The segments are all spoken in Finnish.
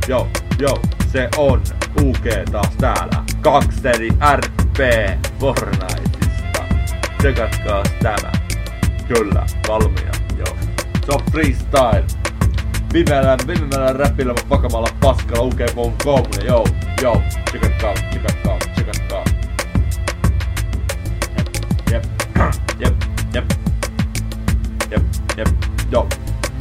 Joo, se on UG taas täällä. Gangsteri RP Fortniteista. Tsekatkaa tämä. Kyllä, valmiina, joo. Se on freestyle. Pimeällä räpillä vakavalla paskalla UG.com. Joo, tsekatkaa. Jep.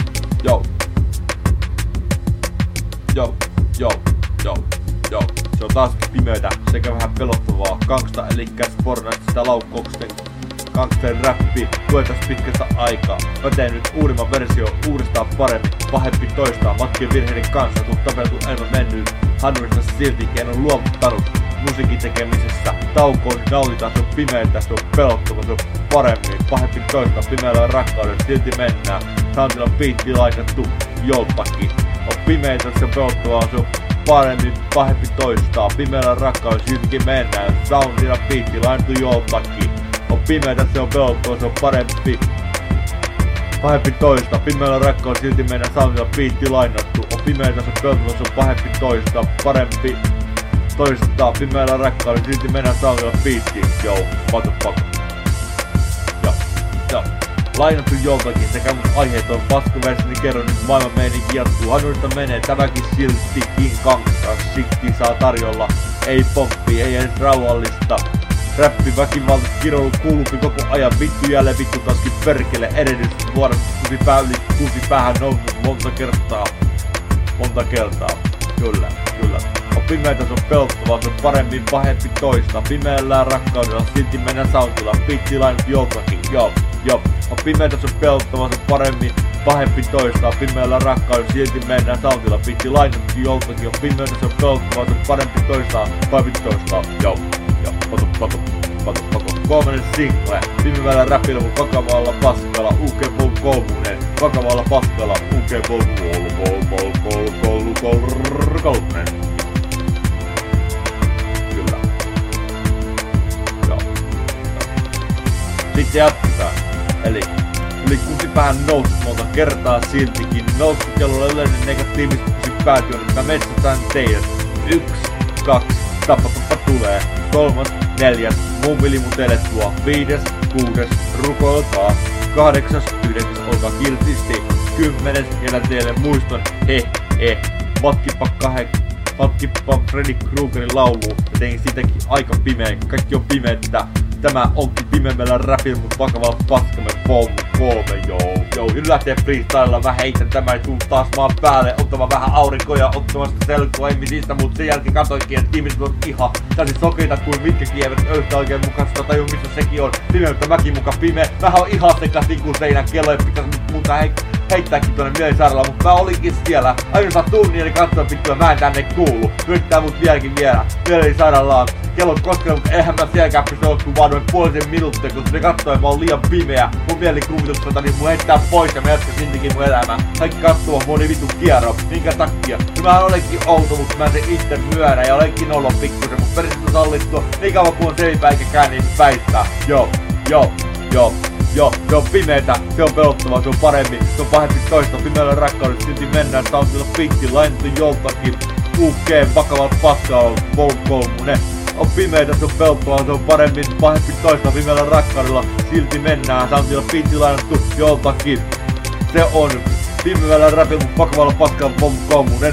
Joo. Se on taas pimeätä sekä vähän pelottavaa. Gangsta elikkäs Fortniteista laukkauksen gangsterin räppi tuetas pitkästä aikaa. Pätee nyt uudemman versio uudestaan paremmin. Pahempi toistaa matkien virheiden kanssa, kun tapeltu elämä mennyt. Hanurissa silti en on luovuttanut musiikin tekemisessä. Taukoon nautitaan, se on pimeätä, se on pelottava, se on paremmin. Pahempi toistaa pimeällä rakkaudella, silti mennään. Soundilla on biitti laitettu joltakin. On pimeätä, se on pelottavaa, se on paremmin, pahempi toistaa. Pimeällä rakkaudella siltikin mennään. Soundilla biitti laitettu joltakin. On pimeätä, se on pelottavaa, se on parempi. Pahempi toistaa. Pimeällä rakkaudella silti mennään. Soundilla biitti lainattu. On pimeätä, se on pelottavaa, se on pahempi toistaa. Parempi toistaa. Pimeällä rakkaudella silti mennään. Soundilla biitti. Pako. Joo. Lainattu joltakin sekä mun aiheet on paskaversini, kerron nyt maailman meininki jatkuu. Hanurista menee tämäkin siltikin gangsta. Shitki saa tarjolla, ei pomppi, ei edes rauhallista. Räppi väkivalta kiroilu kuuluupi koko ajan. Vittu jälleen vittu taaskin perkele. Edellys vuodesta kuusi päähän noussut monta kertaa. Kyllä. On pimeätä, se on pelottavaa, se on paremmin pahempi toista. Pimeällä rakkaudella silti mennään soundilla. Biitti lainat joltakin, joo. On pimeätä, se on pelottavaa, se on paremmin pahempi toista. Pimeällä rakkaudella silti mennään soundilla. Biitti lainat joltakin. On pimeätä, se on pelottavaa, se on parempi toista. Pahempi toista, joo. Pako. Kolmannen single. Pimeällä räpillä mun vakavalla paskalla. UG.com. Vakavalla paskalla. UG.com. Kyllä. Joo. Sitten jatketaan. Eli yli kuusipäähän noussut monta kertaa siltikin. Noussut kellolla yleinen negatiivisesti pysy päätyön. Mä metsätän teidät. 1, 2, tappa tulee. 3, 4, mun vili mun teille tuo. 5, 6, rukoilkaa. 8, 9, olkaa kiltisti. 10, elän teille muiston. Matkippa Freddy Kruegerin laulu. Ja tein siitäkin aika pimeä. Kaikki on pimeettä. Tämä onkin pimeällä räpillä, mut vakavalla paskamme kolme, joo. Nyt lähtee freestylella, mä heitän tämän sun taas maan päälle. Ottava vähän aurinkoja, ottamasta selkoa emisistä. Mut sen jälkeen katoinkin, että ihmiset on ihan täysin sokeita kuin mitkäkin eivät yhtä oikein mukaan sitä tajua, missä sekin on. Pimeältä mäkin muka pimeä. Vähän on ihan sekaisin kuin seinän kello, ja pitäis muuta heittääkin tuonne mielisairaalaan, mutta mä olinkin siellä. Ainoastaan tunnin eli katsoa pittyä, mä en tänne kuulu. Yrittää mut vieläkin mielisairaalaan. Kello koskee, mutta eihän mä sielläkään pysty ottuu vaan noin puolisen minuuttia, kun se katsoo, että mä oon liian pimeä. Mun mielikuvituksesta, niin mun heittää pois ja mä jatkan siltikin mun elämää. Kaikki katsoo, mun oli vittu kierro. Minkä takia? No mä olenkin outo, mutta mä sen itse myönnän ja olenkin olla pikkusen, mut periaatteessa sallittua. Niin kauan kuin on selipää eikä kään niin väittää. Joo, se on pimeetä, se on pelottavaa, se on paremmin, se on pahempi toista. Pimeällä rakkaudella silti mennään, soundilla biitti lainattu joltakin. UG, vakavalla paskalla, kolmunen. On pimeätä, se on pelottavaa, se on paremmin, pahempi toista. Pimeällä rakkaudella silti mennään, soundilla biitti lainattu joltakin. Se on pimeällä räpillä, vakavalla paskalla, kolmunen.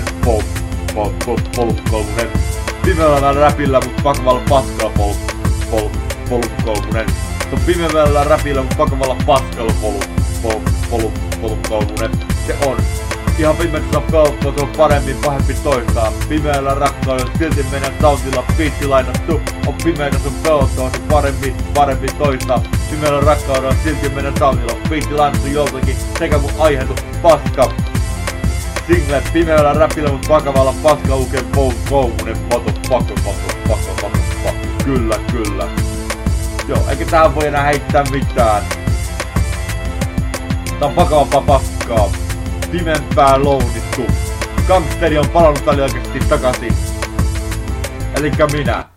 Pimeällä räpillä, mut vakavalla paskalla, kolmunen. Se on pimeällä räpillä, mut vakavalla paskalla, kolmunen. Se on ihan pimeätä, se on pelottavaa, se on paremmin, pahempi toistaa. Pimeällä rakkaudella silti mennään soundilla, biitti lainattu. On pimeätä, se on pelottavaa, se on paremmin toistaa. Pimeällä rakkaudella silti mennään soundilla, biitti lainattu joltakin. Sekä mun aiheetu paska. Single pimeällä räpillä, mut vakavalla paskalla UG.com. Pako. Kyllä. Joo, eikä tähän voi enää heittää mitään. Tää on vakavaa paskaa. Pimeämpää lounittu. Gangsteri on palannut väliaikaisesti takaisin. Elikkä minä.